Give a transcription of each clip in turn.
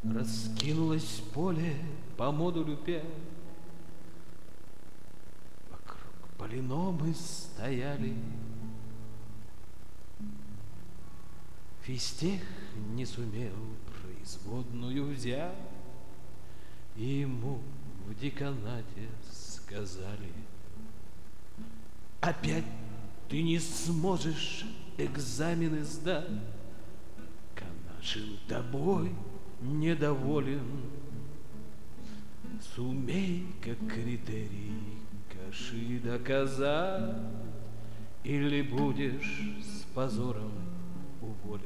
Раскинулось поле по модулю 5. Вокруг полиномы стояли. Физтех не сумел производную взять, и ему в деканате сказали: опять ты не сможешь экзамены сдать, Канашин тобой недоволен. Сумей, как критерий Каши доказать, или будешь с позором уволен.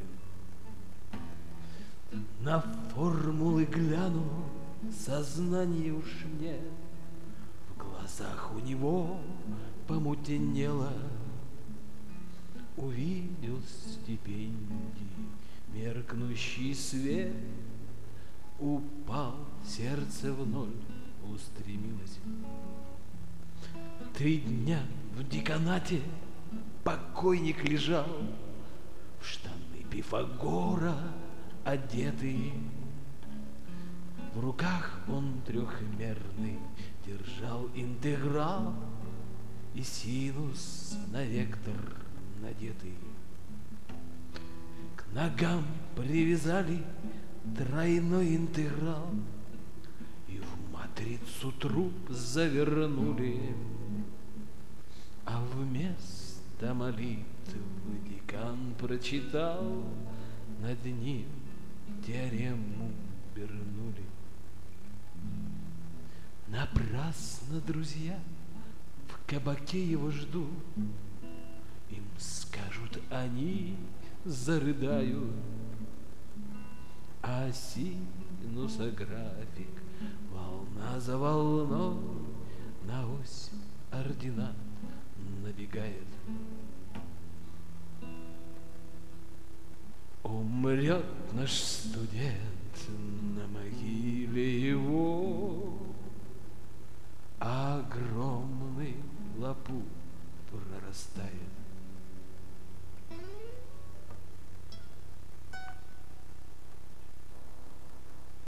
На формулы гляну, сознания уж нет, в глазах у него помутнело. Увидел стипендий меркнущий свет, упал, сердце в ноль устремилось. 3 дня в деканате покойник лежал, в штаны Пифагора одетый. В руках он трехмерный держал интеграл и синус на вектор надетый. К ногам привязали тройной интеграл и в матрицу труп завернули. А вместо молитвы декан прочитал, над ним теорему вернули. Напрасно, друзья, в кабаке его жду. Им скажут, они зарыдают, а синусографик волна за волной на ось ординат набегает. Умрет наш студент, на могиле его огромный лопух прорастает.